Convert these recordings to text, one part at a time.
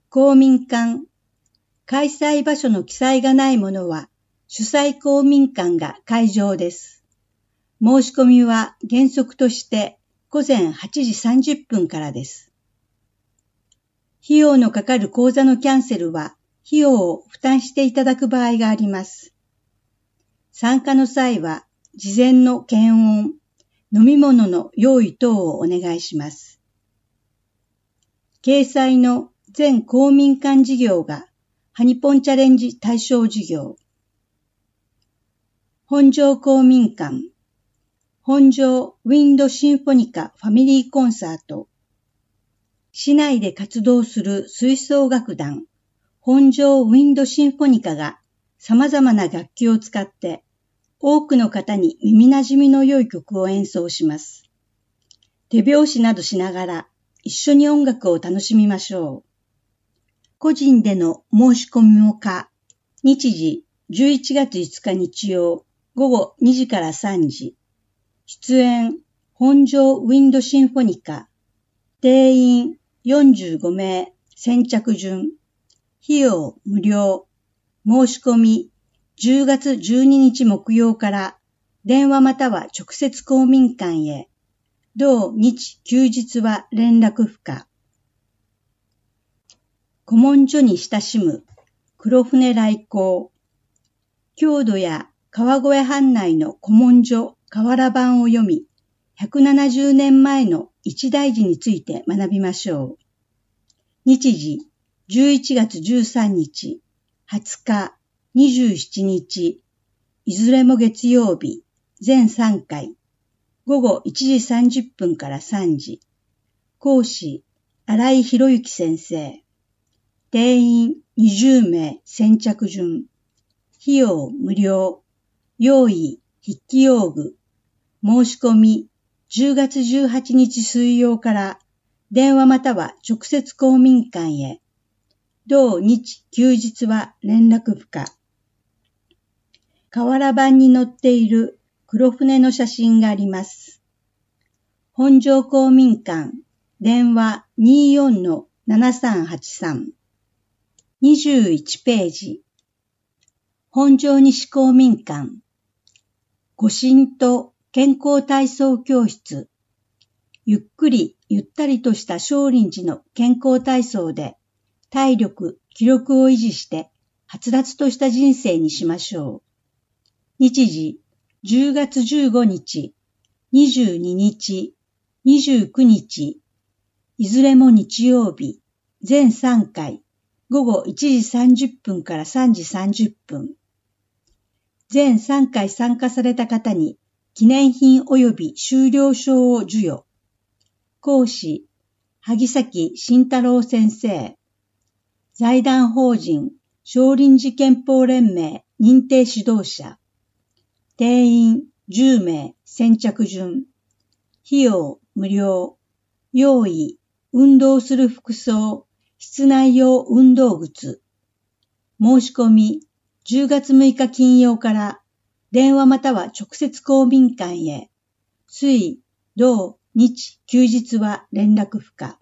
公民館。開催場所の記載がないものは、主催公民館が会場です。申し込みは原則として午前8時30分からです。費用のかかる講座のキャンセルは、費用を負担していただく場合があります。参加の際は、事前の検温、飲み物の用意等をお願いします。掲載の全公民館事業が、ハニポンチャレンジ対象事業。本庄公民館、本庄ウィンドシンフォニカファミリーコンサート。市内で活動する吹奏楽団、本庄ウィンドシンフォニカが様々な楽器を使って多くの方に耳馴染みの良い曲を演奏します。手拍子などしながら一緒に音楽を楽しみましょう。個人での申し込みも可。日時11月5日日曜午後2時から3時。出演本庄ウィンドシンフォニカ。定員45名。先着順。費用無料。申し込み10月12日木曜から電話または直接公民館へ。同日休日は連絡不可。古文書に親しむ黒船来航。郷土や川越藩内の古文書瓦版を読み、170年前の一大事について学びましょう。日時11月13日、20日、27日、いずれも月曜日、全3回、午後1時30分から3時。講師、新井博之先生。定員20名。先着順。費用無料。用意、筆記用具。申し込み10月18日水曜から電話または直接公民館へ。同日休日は連絡不可。瓦版に載っている黒船の写真があります。本庄公民館、電話 24-7383。21ページ。本庄西公民館。護身と健康体操教室。ゆっくりゆったりとした少林寺の健康体操で体力、気力を維持してはつらつとした人生にしましょう。日時10月15日、22日、29日、いずれも日曜日、全3回、午後1時30分から3時30分。全3回参加された方に記念品及び修了証を授与。講師、萩崎慎太郎先生。財団法人少林寺拳法連盟認定指導者。定員10名。先着順。費用無料。用意、運動する服装、室内用運動靴。申し込み10月6日金曜から電話または直接公民館へ。水、土、日、休日は連絡不可。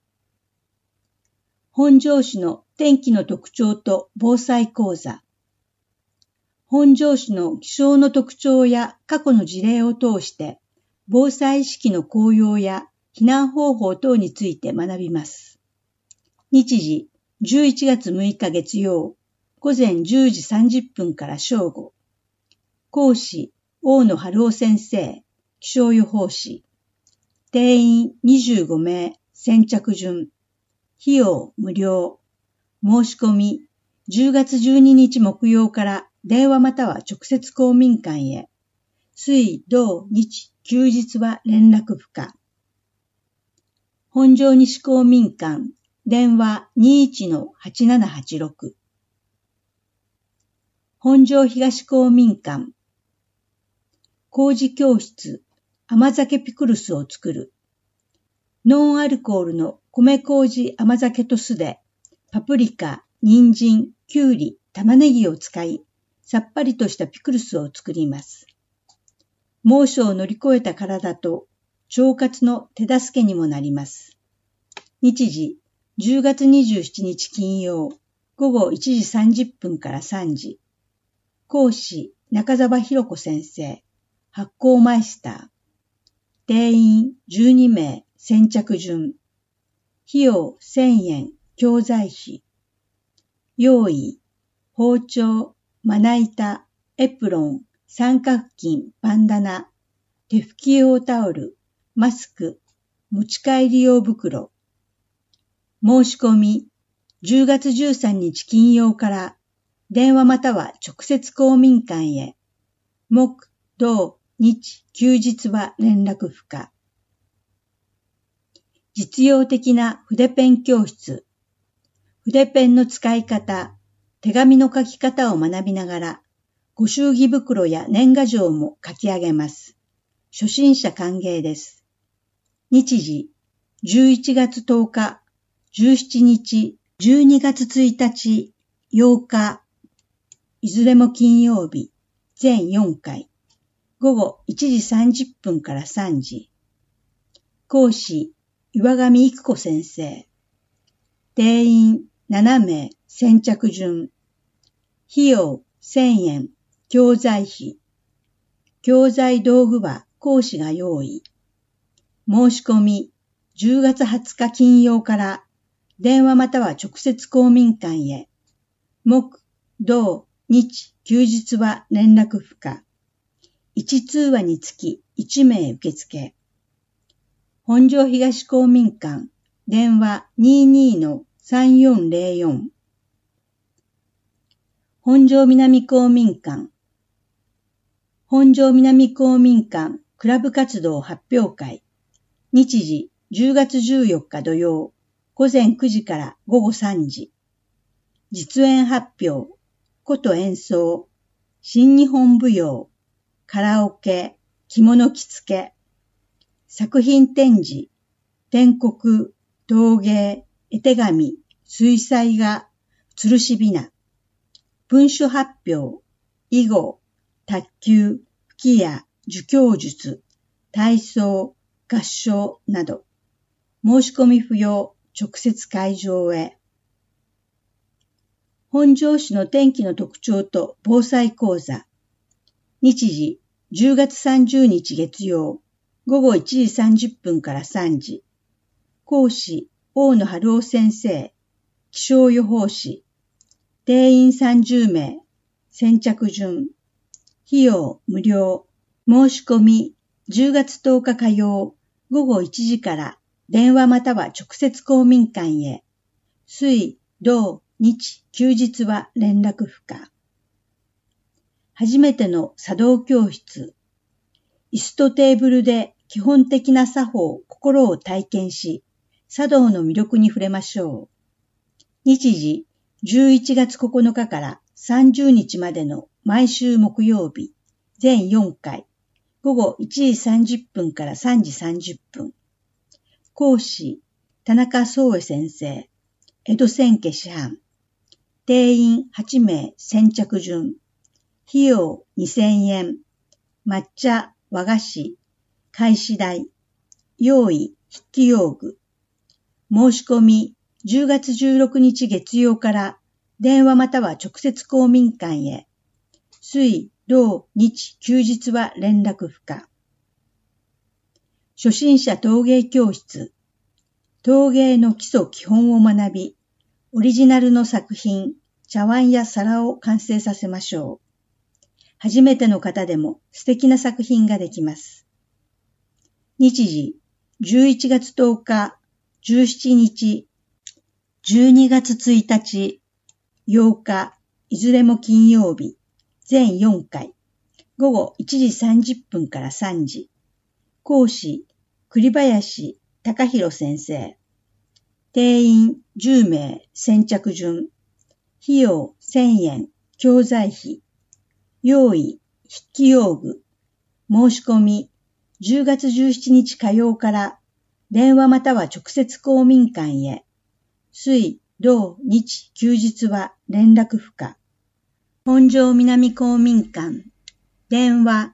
本庄市の天気の特徴と防災講座。本庄市の気象の特徴や過去の事例を通して、防災意識の向上や避難方法等について学びます。日時11月6日月曜、午前10時30分から正午。講師、大野春夫先生、気象予報士。定員25名。先着順。費用無料。申し込み10月12日木曜から電話または直接公民館へ。水、土、日、休日は連絡不可。本庄西公民館、電話 21-8786。本庄東公民館。麹教室、甘酒ピクルスを作る。ノンアルコールの米麹甘酒と酢で、パプリカ、人参、きゅうり、玉ねぎを使い、さっぱりとしたピクルスを作ります。猛暑を乗り越えた体と腸活の手助けにもなります。日時 10月27日金曜、午後1時30分から3時。講師、中澤弘子先生、発行マイスター。定員12名、先着順。費用1000円、教材費。用意、包丁、まな板、エプロン、三角巾、バンダナ、手拭き用タオル、マスク、持ち帰り用袋。申し込み、10月13日金曜から電話または直接公民館へ。木、土、日、休日は連絡不可。実用的な筆ペン教室。筆ペンの使い方、手紙の書き方を学びながら、ご祝儀袋や年賀状も書き上げます。初心者歓迎です。日時、11月10日、17日、12月1日、8日、いずれも金曜日、全4回、午後1時30分から3時。講師、岩上育子先生。定員7名、先着順。費用1000円、教材費。教材道具は講師が用意。申し込み、10月20日金曜から電話または直接公民館へ。木、土、日、休日は連絡不可。1通話につき1名受付。本庄東公民館、電話 22-3404。本庄南公民館。本庄南公民館クラブ活動発表会。日時10月14日土曜、午前9時から午後3時。実演発表、琴演奏、新日本舞踊、カラオケ、着物着付け。作品展示、篆刻、陶芸、絵手紙、水彩画、吊るしびな。文書発表、囲碁、卓球、吹き矢、儒教術、体操、合唱など。申し込み不要、直接会場へ。本庄市の天気の特徴と防災講座。日時、10月30日月曜、午後1時30分から3時。講師、大野春夫先生。気象予報士。定員30名。先着順。費用無料。申し込み、10月10日火曜、午後1時から電話または直接公民館へ。水、土、日、休日は連絡不可。初めての茶道教室。椅子とテーブルで基本的な作法、心を体験し、茶道の魅力に触れましょう。日時、11月9日から30日までの毎週木曜日、全4回、午後1時30分から3時30分。講師、田中宗恵先生、江戸千家師範。定員8名先着順。費用2000円。抹茶、和菓子、開始代、用意、筆記用具。申し込み、10月16日月曜から電話または直接公民館へ。水、土、日、休日は連絡不可。初心者陶芸教室。陶芸の基礎基本を学び、オリジナルの作品、茶碗や皿を完成させましょう。初めての方でも素敵な作品ができます。日時、11月10日、17日、12月1日、8日、いずれも金曜日、全4回、午後1時30分から3時。講師、栗林貴弘先生。定員10名、先着順。費用1000円、教材費。用意、筆記用具。申し込み、10月17日火曜から電話または直接公民館へ。水、土、日、休日は連絡不可。本庄南公民館。電話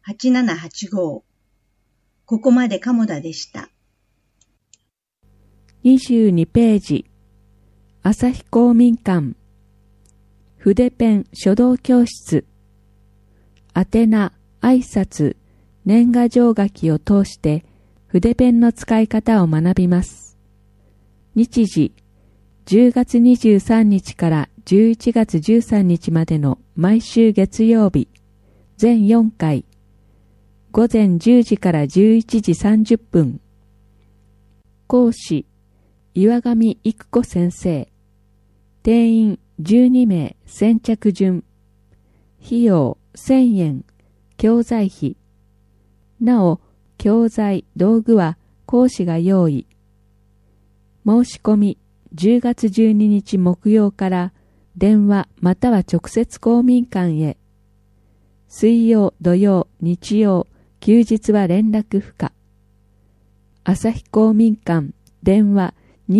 21-8785。ここまで鴨田でした。 22ページ、朝日公民館、筆ペン書道教室、宛名、挨拶、年賀状書きを通して筆ペンの使い方を学びます。日時、10月23日から11月13日までの毎週月曜日、全4回、午前10時から11時30分。講師、岩上育子先生。定員12名先着順。費用1000円。教材費。なお、教材、道具は講師が用意。申し込み、10月12日木曜から電話または直接公民館へ。水曜、土曜、日曜、休日は連絡不可。朝日公民館、電話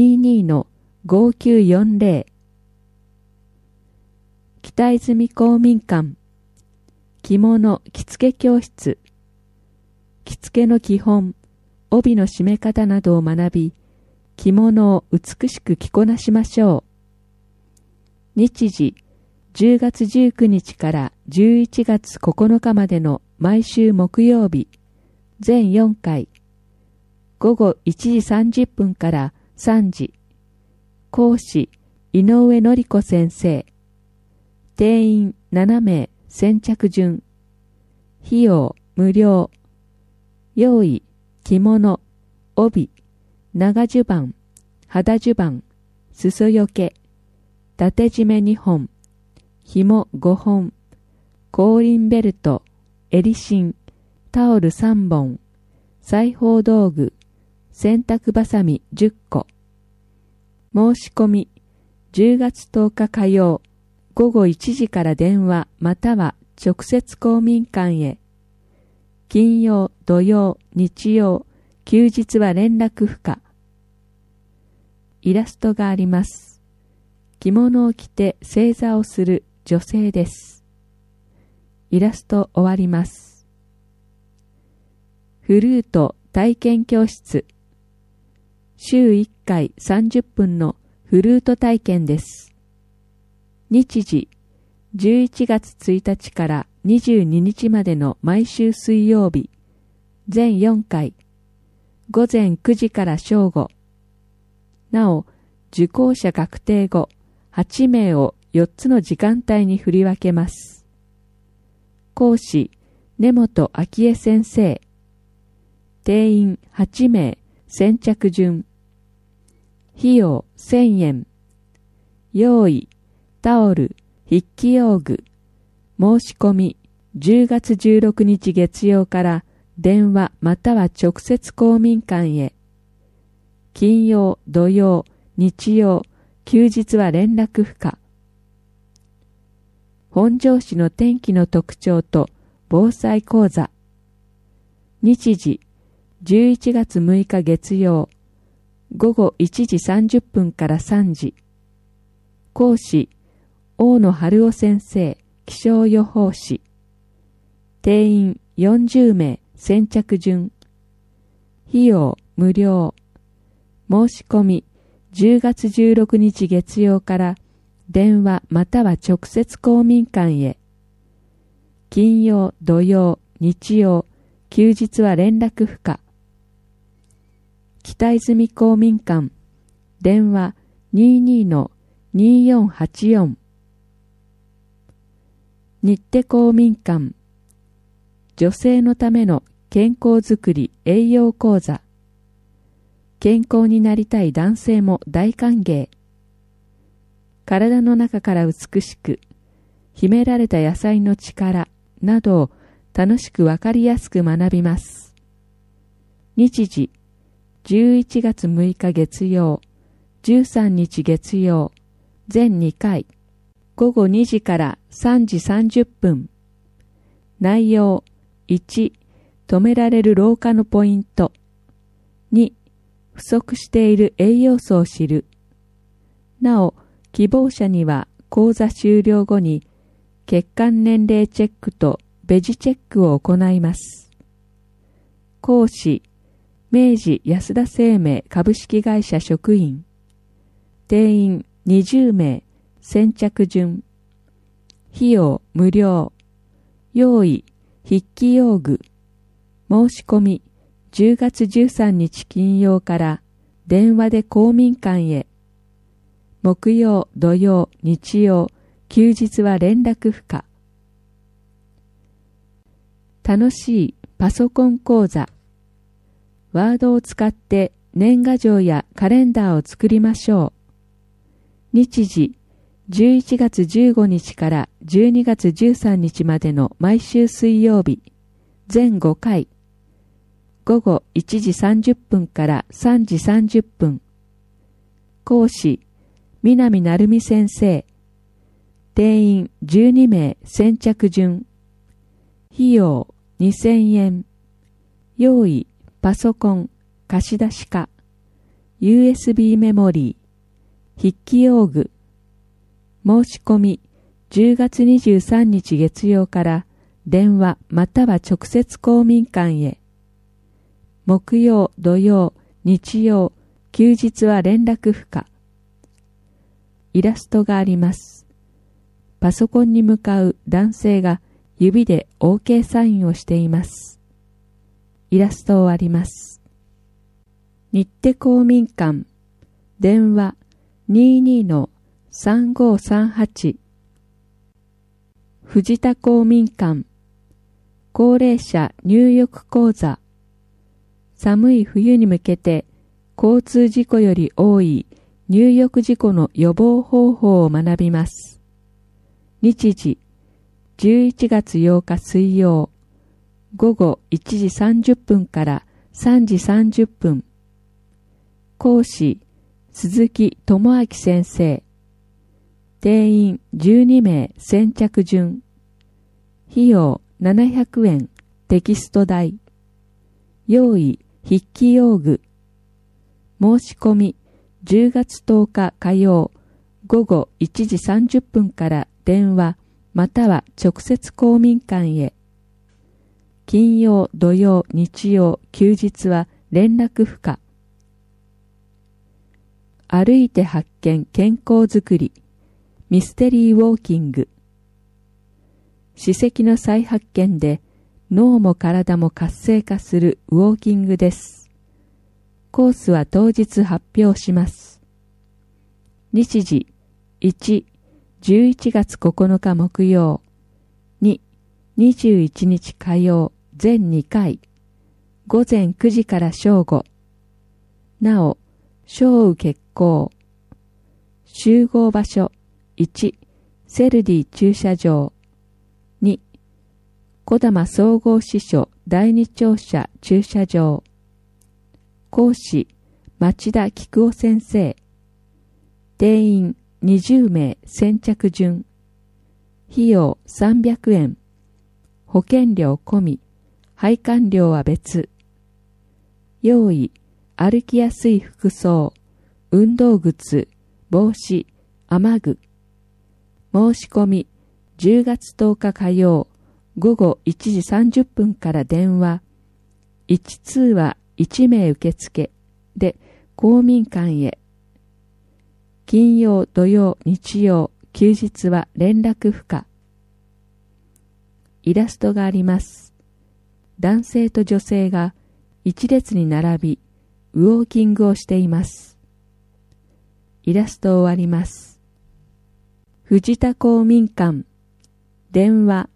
22-5940。北泉公民館、着物着付け教室。着付けの基本、帯の締め方などを学び、着物を美しく着こなしましょう。日時、10月19日から11月9日までの毎週木曜日、全4回、午後1時30分から3時、講師、井上典子先生、定員7名先着順、費用無料、用意、着物、帯、長襦袢、肌襦袢、裾よけ、縦締め2本、紐5本、後輪ベルト、襟芯、タオル3本、裁縫道具、洗濯ばさみ10個。申し込み、10月10日火曜、午後1時から電話または直接公民館へ。金曜、土曜、日曜、休日は連絡不可。イラストがあります。着物を着て正座をする女性です。イラスト終わります。フルート体験教室。週1回30分のフルート体験です。日時、11月1日から22日までの毎週水曜日、全4回、午前9時から正午。なお、受講者確定後、8名を4つの時間帯に振り分けます。講師、根本昭恵先生。定員8名、先着順。費用1000円。用意、タオル、筆記用具。申し込み、10月16日月曜から電話または直接公民館へ。金曜、土曜、日曜、休日は連絡不可。本庄市の天気の特徴と防災講座。日時、11月6日月曜、午後1時30分から3時。講師、大野春夫先生、気象予報士。定員40名、先着順。費用無料。申し込み、10月16日月曜から電話または直接公民館へ。金曜、土曜、日曜、休日は連絡不可。北泉公民館、電話 22-2484。日手公民館、女性のための健康づくり栄養講座。健康になりたい男性も大歓迎。体の中から美しく、秘められた野菜の力などを楽しくわかりやすく学びます。日時、11月6日月曜、13日月曜、全2回、午後2時から3時30分。内容、1、止められる老化のポイント。2、不足している栄養素を知る。なお、希望者には講座終了後に血管年齢チェックとベジチェックを行います。講師、 明治安田生命株式会社職員。定員20名、先着順。費用無料。用意、筆記用具。申し込み、10月13日金曜から電話で公民館へ。木曜、土曜、日曜、休日は連絡不可。楽しいパソコン講座。ワードを使って年賀状やカレンダーを作りましょう。日時、11月15日から12月13日までの毎週水曜日、全5回。午後1時30分から3時30分。講師、南成美先生。定員12名先着順。費用2000円。用意、パソコン、貸し出しか。USB メモリー。筆記用具。申し込み、10月23日月曜から電話または直接公民館へ。木曜、土曜、日曜、休日は連絡不可。イラストがあります。パソコンに向かう男性が指で OK サインをしています。イラストをあります。日手公民館、電話 22-3538。藤田公民館、高齢者入浴講座。寒い冬に向けて交通事故より多い入浴事故の予防方法を学びます。日時、11月8日水曜、午後1時30分から3時30分。講師、鈴木智明先生。定員12名先着順。費用700円、テキスト代。用意、筆記用具。申し込み、10月10日火曜、午後1時30分から電話、または直接公民館へ。金曜、土曜、日曜、休日は連絡不可。歩いて発見健康づくり。ミステリーウォーキング。史跡の再発見で脳も体も活性化するウォーキングです。コースは当日発表します。日時1、11月9日木曜。2、21日火曜全2回。午前9時から正午。なお、小雨決行。集合場所1、セルディ駐車場。2、小玉総合支所第二庁舎駐車場。講師、町田菊夫先生。定員20名先着順。費用300円。保険料込み。配管料は別。用意、歩きやすい服装。運動靴、帽子、雨具。申し込み、10月10日火曜、午後1時30分から電話。1通話1名受付で公民館へ。金曜、土曜、日曜、休日は連絡不可。イラストがあります。男性と女性が一列に並び、ウォーキングをしています。イラストをあります。藤田公民館、電話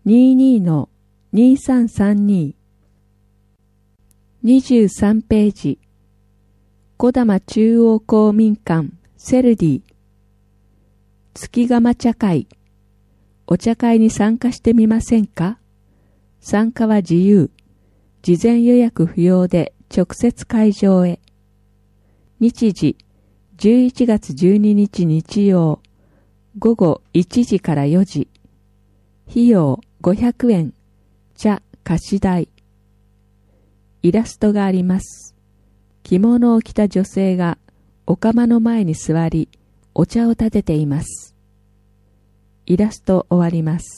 22-2332。23ページ。小玉中央公民館、セルディ。月釜茶会。お茶会に参加してみませんか？参加は自由。事前予約不要で直接会場へ。日時、11月12日日曜。午後1時から4時。費用500円。茶貸し代。イラストがあります。着物を着た女性がお釜の前に座り、お茶を立てています。イラスト終わります。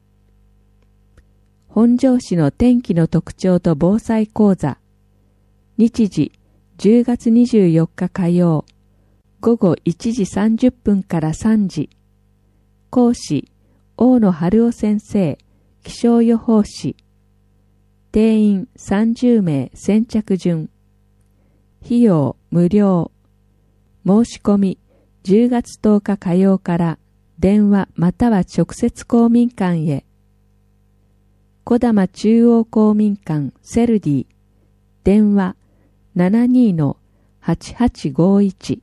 本庄市の天気の特徴と防災講座。 日時10月24日火曜、午後1時30分から3時。講師、大野春夫先生、気象予報士。定員30名先着順。費用無料。申し込み10月10日火曜から電話または直接公民館へ。児玉中央公民館セルディ。電話 72-8851。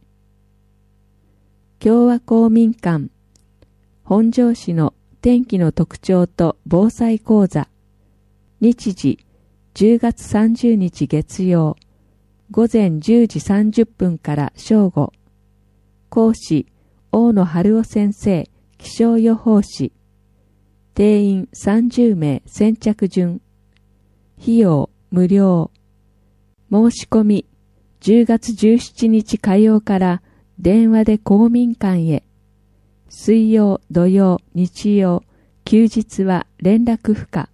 共和公民館本庄市の天気の特徴と防災講座。日時10月30日月曜、午前10時30分から正午。講師、大野春夫先生、気象予報士。定員30名先着順。費用無料。申し込み10月17日火曜から電話で公民館へ。水曜、土曜、日曜、休日は連絡不可。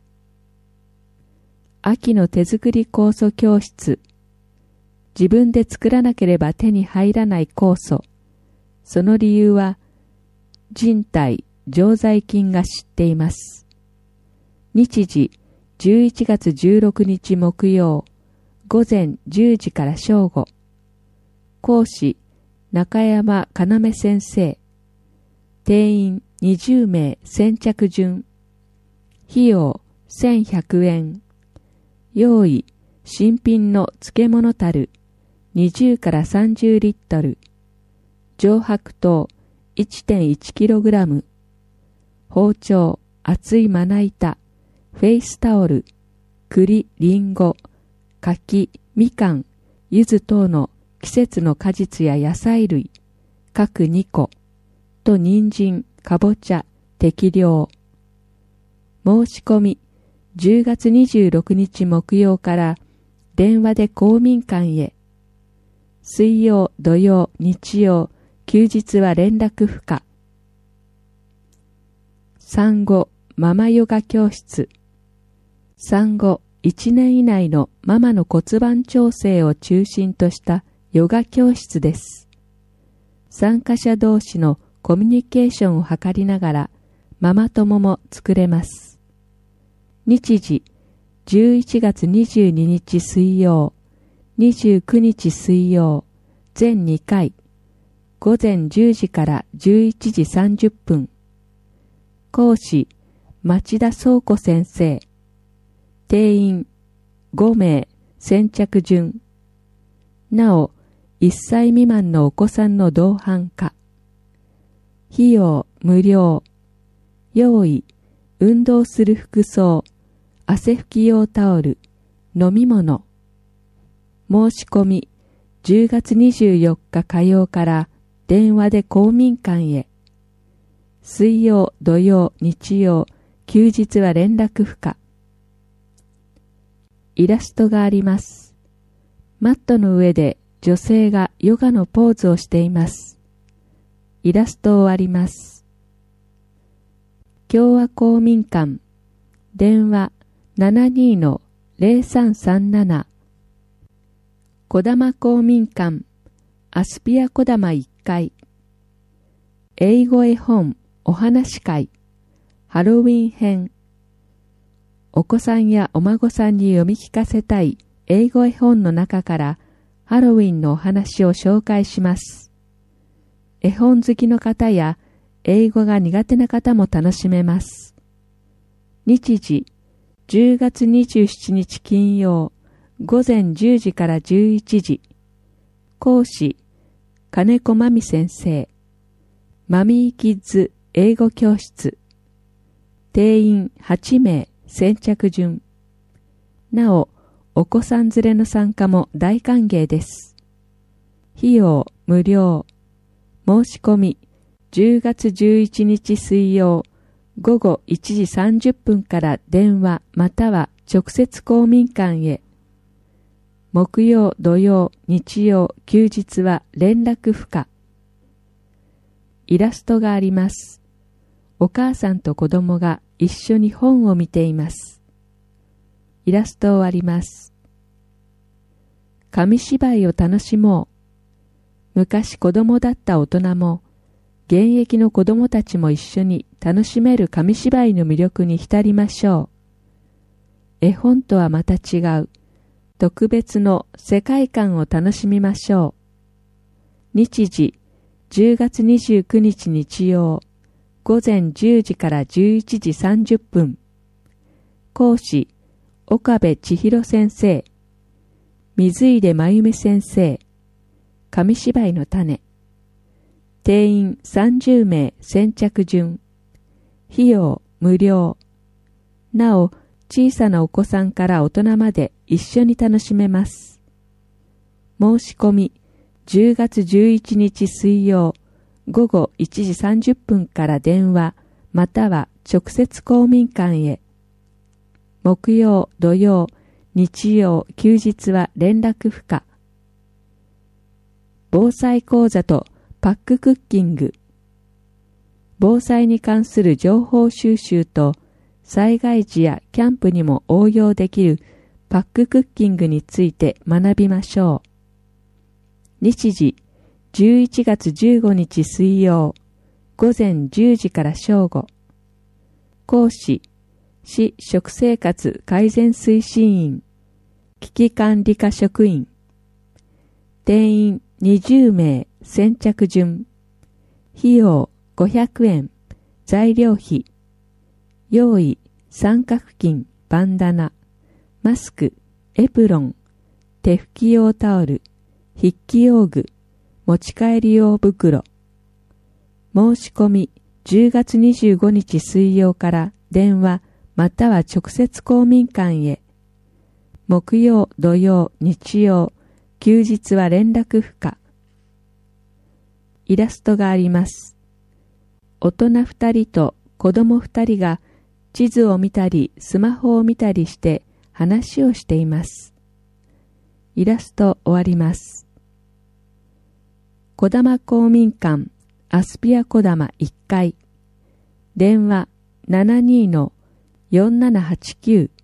秋の手作り酵素教室。自分で作らなければ手に入らない酵素。その理由は、人体、常在菌が知っています。日時、11月16日木曜、午前10時から正午。講師、中山要先生。定員20名先着順。費用1100円。用意、新品の漬物樽20から30リットル。上白糖 1.1kg。包丁、厚いまな板、フェイスタオル、栗、りんご、柿、みかん、柚子等の季節の果実や野菜類、各2個、と人参、かぼちゃ、適量。申し込み、10月26日木曜から電話で公民館へ。水曜、土曜、日曜、休日は連絡不可。産後ママヨガ教室。産後1年以内のママの骨盤調整を中心としたヨガ教室です。参加者同士のコミュニケーションを図りながらママ友も作れます。日時11月22日水曜、29日水曜、全2回、午前10時から11時30分。講師、町田宗子先生。定員5名先着順。なお、1歳未満のお子さんの同伴可。費用無料。用意、運動する服装、汗拭き用タオル、飲み物。申し込み、10月24日火曜から電話で公民館へ。水曜、土曜、日曜、休日は連絡不可。イラストがあります。マットの上で女性がヨガのポーズをしています。イラストをあります。共和公民館、電話 72-0337。児玉公民館、アスピア児玉1階。英語絵本お話会、ハロウィン編。お子さんやお孫さんに読み聞かせたい英語絵本の中からハロウィンのお話を紹介します。絵本好きの方や英語が苦手な方も楽しめます。日時10月27日金曜、午前10時から11時。講師、金子真美先生。マミーキッズ英語教室。定員8名先着順。なお、お子さん連れの参加も大歓迎です。費用無料。申し込み10月11日水曜、午後1時30分から電話または直接公民館へ。木曜、土曜、日曜、休日は連絡不可。イラストがあります。お母さんと子供が一緒に本を見ています。イラストをあります。 紙芝居を楽しもう。昔子供だった大人も、現役の子供たちも一緒に楽しめる紙芝居の魅力に浸りましょう。絵本とはまた違う、特別の世界観を楽しみましょう。日時、10月29日日曜、午前10時から11時30分。講師、岡部千尋先生。水出真由美先生。紙芝居の種。定員30名先着順。費用無料。なお、小さなお子さんから大人まで一緒に楽しめます。申し込み、10月11日水曜、午後1時30分から電話、または直接公民館へ。木曜、土曜、日曜、休日は連絡不可。防災講座とパッククッキング。防災に関する情報収集と災害時やキャンプにも応用できるパッククッキングについて学びましょう。日時、11月15日水曜、午前10時から正午。講師、市食生活改善推進員、危機管理課職員。定員20名先着順。費用500円。材料費。用意三角巾、バンダナ、マスク、エプロン、手拭き用タオル、筆記用具、持ち帰り用袋。申し込み10月25日水曜から電話または直接公民館へ。木曜、土曜、日曜、休日は連絡不可。イラストがあります。大人2人と子供2人が地図を見たりスマホを見たりして話をしています。イラスト終わります。児玉公民館アスピア児玉1階。電話 72-4789